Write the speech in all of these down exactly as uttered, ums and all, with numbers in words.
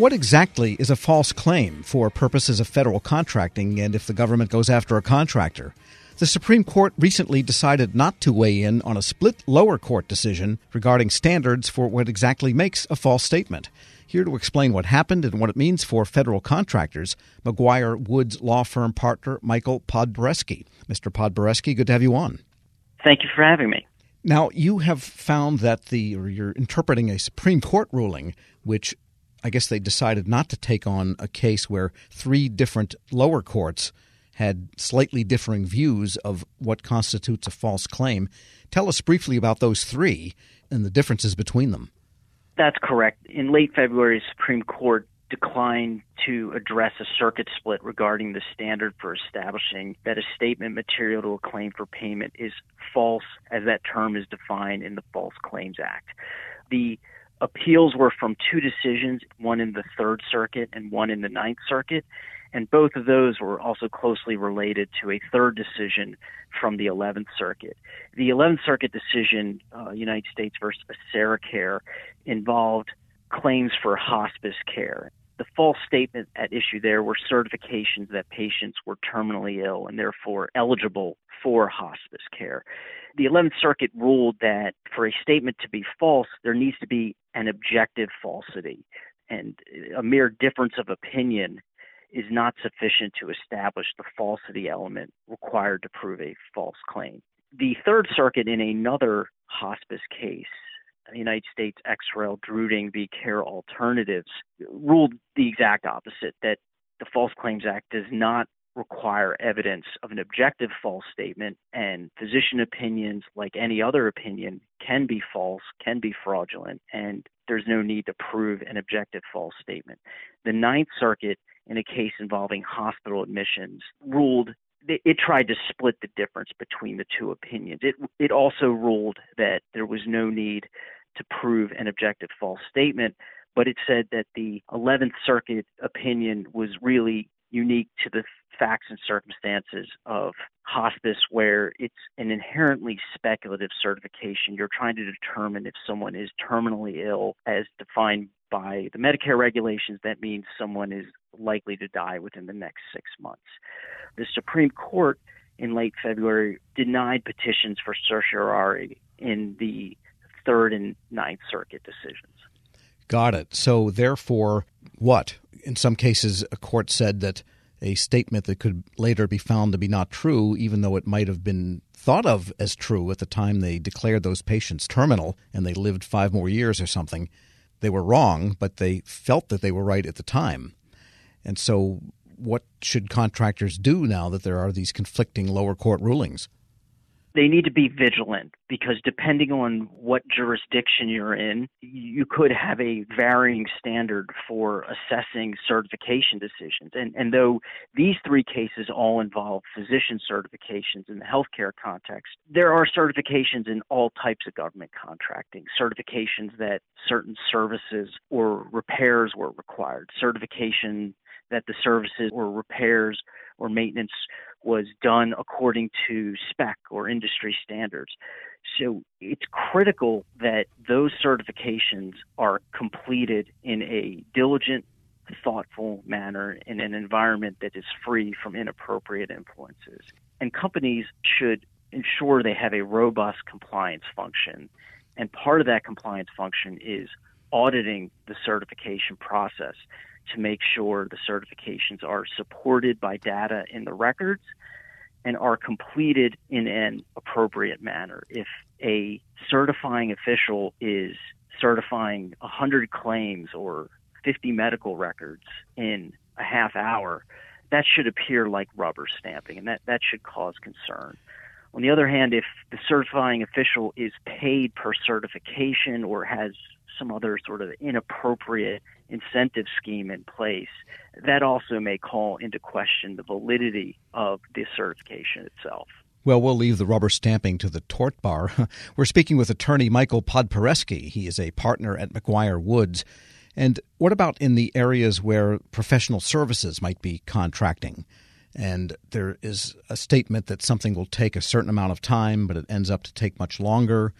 What exactly is a false claim for purposes of federal contracting and if the government goes after a contractor? The Supreme Court recently decided not to weigh in on a split lower court decision regarding standards for what exactly makes a false statement. Here to explain what happened and what it means for federal contractors, McGuire Woods law firm partner Michael Podboresky. Mister Podboresky, good to have you on. Thank you for having me. Now, you have found that the, or you're interpreting a Supreme Court ruling, which I guess they decided not to take on a case where three different lower courts had slightly differing views of what constitutes a false claim. Tell us briefly about those three and the differences between them. That's correct. In late February, the Supreme Court declined to address a circuit split regarding the standard for establishing that a statement material to a claim for payment is false, as that term is defined in the False Claims Act. The appeals were from two decisions, one in the Third Circuit and one in the Ninth Circuit, and both of those were also closely related to a third decision from the Eleventh Circuit. The Eleventh Circuit decision, uh, United States versus AseraCare, involved claims for hospice care. The false statement at issue there were certifications that patients were terminally ill and therefore eligible for hospice care. The Eleventh Circuit ruled that for a statement to be false, there needs to be an objective falsity, and a mere difference of opinion is not sufficient to establish the falsity element required to prove a false claim. The Third Circuit, in another hospice case, United States ex rel. Druding v. Care Alternatives, ruled the exact opposite, that the False Claims Act does not require evidence of an objective false statement, and physician opinions, like any other opinion, can be false, can be fraudulent, and there's no need to prove an objective false statement. The Ninth Circuit, in a case involving hospital admissions, ruled it, it tried to split the difference between the two opinions. It it also ruled that there was no need to prove an objective false statement, but it said that the Eleventh Circuit opinion was really unique to the facts and circumstances of hospice, where it's an inherently speculative certification. You're trying to determine if someone is terminally ill, as defined by the Medicare regulations. That means someone is likely to die within the next six months. The Supreme Court in late February denied petitions for certiorari in the Third and Ninth Circuit decisions. Got it. So therefore, what? In some cases, a court said that a statement that could later be found to be not true, even though it might have been thought of as true at the time they declared those patients terminal and they lived five more years or something, they were wrong, but they felt that they were right at the time. And so what should contractors do now that there are these conflicting lower court rulings? They need to be vigilant, because depending on what jurisdiction you're in, you could have a varying standard for assessing certification decisions. And, and though these three cases all involve physician certifications in the healthcare context, there are certifications in all types of government contracting, certifications that certain services or repairs were required, certification that the services or repairs or maintenance was done according to spec or industry standards. So it's critical that those certifications are completed in a diligent, thoughtful manner in an environment that is free from inappropriate influences. And companies should ensure they have a robust compliance function. And part of that compliance function is auditing the certification process to make sure the certifications are supported by data in the records and are completed in an appropriate manner. If a certifying official is certifying one hundred claims or fifty medical records in a half hour, that should appear like rubber stamping, and that, that should cause concern. On the other hand, if the certifying official is paid per certification or has some other sort of inappropriate incentive scheme in place, that also may call into question the validity of the certification itself. Well, we'll leave the rubber stamping to the tort bar. We're speaking with attorney Michael Podboresky. He is a partner at McGuire Woods. And what about in the areas where professional services might be contracting? And there is a statement that something will take a certain amount of time, but it ends up to take much longer.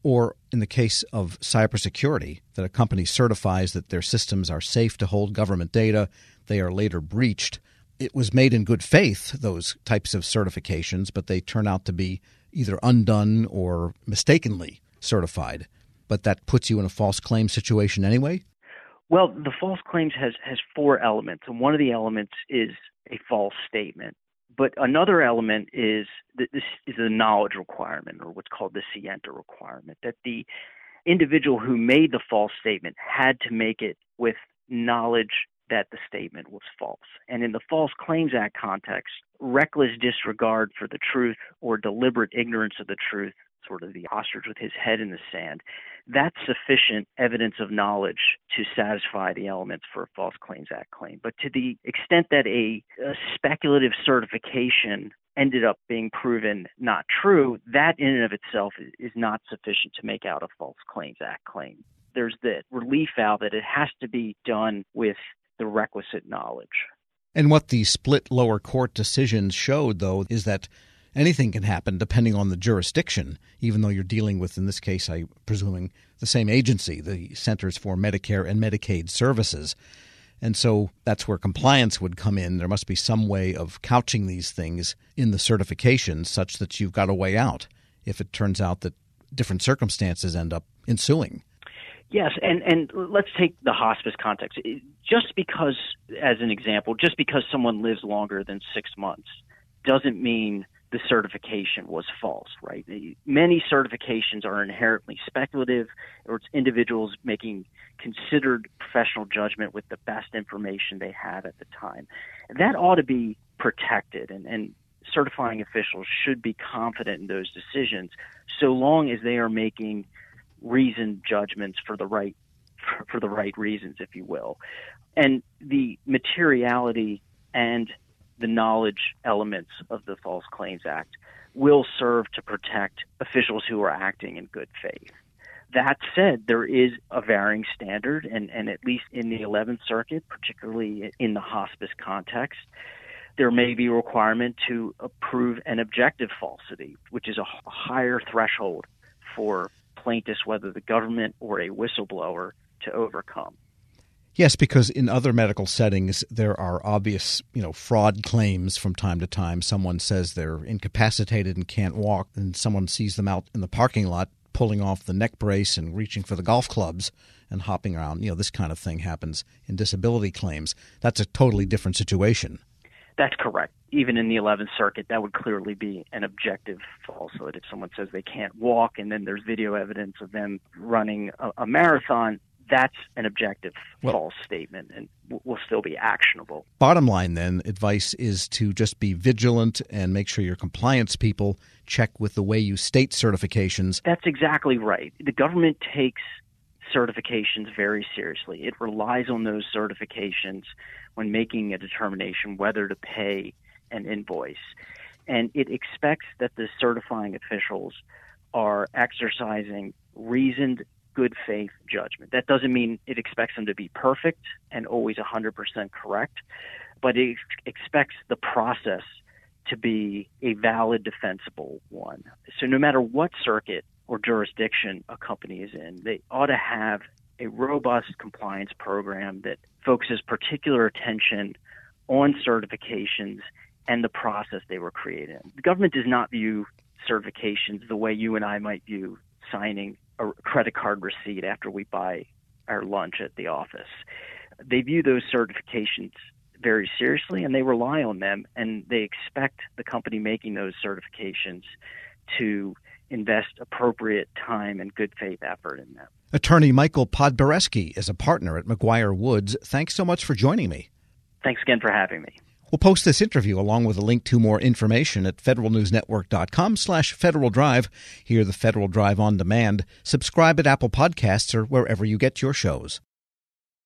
Or in the case of cybersecurity, that a company certifies that their systems are safe to hold government data, they are later breached. It was made in good faith, those types of certifications, but they turn out to be either undone or mistakenly certified. But that puts you in a false claim situation anyway? Well, the false claims has, has four elements, and one of the elements is a false statement. But another element is that this is a knowledge requirement, or what's called the scienter requirement, that the individual who made the false statement had to make it with knowledge that the statement was false. And in the False Claims Act context, reckless disregard for the truth or deliberate ignorance of the truth, sort of the ostrich with his head in the sand, that's sufficient evidence of knowledge to satisfy the elements for a False Claims Act claim. But to the extent that a, a speculative certification ended up being proven not true, that in and of itself is, is not sufficient to make out a False Claims Act claim. There's the relief valve that it has to be done with the requisite knowledge. And what the split lower court decisions showed, though, is that anything can happen depending on the jurisdiction, even though you're dealing with, in this case, I'm presuming, the same agency, the Centers for Medicare and Medicaid Services. And so that's where compliance would come in. There must be some way of couching these things in the certifications such that you've got a way out if it turns out that different circumstances end up ensuing. Yes, and, and let's take the hospice context. Just because, as an example, just because someone lives longer than six months doesn't mean the certification was false, right? Many certifications are inherently speculative, or it's individuals making considered professional judgment with the best information they have at the time. That ought to be protected, and, and certifying officials should be confident in those decisions so long as they are making reasoned judgments for the right for the right reasons, if you will. And the materiality and the knowledge elements of the False Claims Act will serve to protect officials who are acting in good faith. That said, there is a varying standard, and, and at least in the eleventh Circuit, particularly in the hospice context, there may be a requirement to prove an objective falsity, which is a higher threshold for plaintiffs, whether the government or a whistleblower, to overcome. Yes, because in other medical settings, there are obvious, you know, fraud claims from time to time. Someone says they're incapacitated and can't walk, and someone sees them out in the parking lot pulling off the neck brace and reaching for the golf clubs and hopping around. You know, this kind of thing happens in disability claims. That's a totally different situation. That's correct. Even in the eleventh Circuit, that would clearly be an objective falsehood. If someone says they can't walk and then there's video evidence of them running a, a marathon, that's an objective well, false statement and w- will still be actionable. Bottom line, then, advice is to just be vigilant and make sure your compliance people check with the way you state certifications. That's exactly right. The government takes certifications very seriously. It relies on those certifications when making a determination whether to pay an invoice. And it expects that the certifying officials are exercising reasoned good faith judgment. That doesn't mean it expects them to be perfect and always one hundred percent correct, but it expects the process to be a valid, defensible one. So no matter what circuit or jurisdiction a company is in, they ought to have a robust compliance program that focuses particular attention on certifications and the process they were created in. The government does not view certifications the way you and I might view signing a credit card receipt after we buy our lunch at the office. They view those certifications very seriously, and they rely on them, and they expect the company making those certifications to invest appropriate time and good faith effort in them. Attorney Michael Podboreski is a partner at McGuire Woods. Thanks so much for joining me. Thanks again for having me. We'll post this interview along with a link to more information at federalnewsnetwork.com slash Federal Drive. Hear the Federal Drive on demand. Subscribe at Apple Podcasts or wherever you get your shows.